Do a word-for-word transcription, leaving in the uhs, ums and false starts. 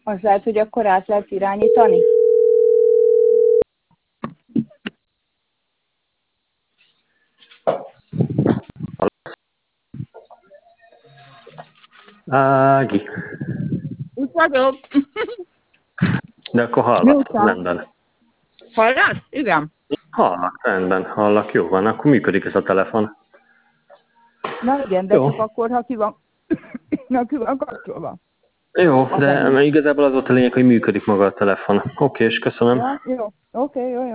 Az lehet, hogy akkor át lehet irányítani. Ági. Itt vagyok. De akkor hallak, rendben. Hallasz? Igen. Hallak, rendben, hallak, jó van, akkor működik ez a telefon. Na igen, de Jó. csak akkor, ha ki van, na, ki van kapcsolva. Jó, Az de ennyi. igazából az volt a lényeg, hogy működik maga a telefon. Oké, és köszönöm. Ja, jó. Oké, jó, jó.